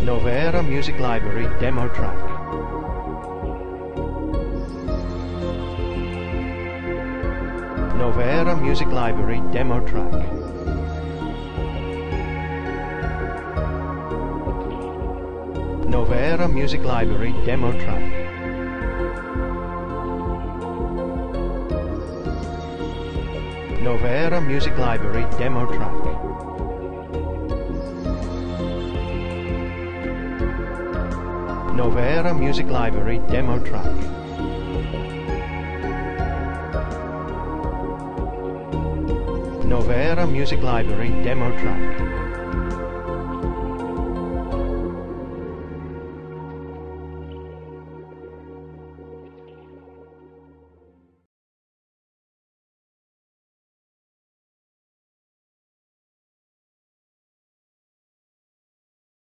Novera Music Library demo track. Novera Music Library demo track. Novera Music Library demo track. Novera Music Library demo track. Novera Music Library demo track. Novera Music Library demo track.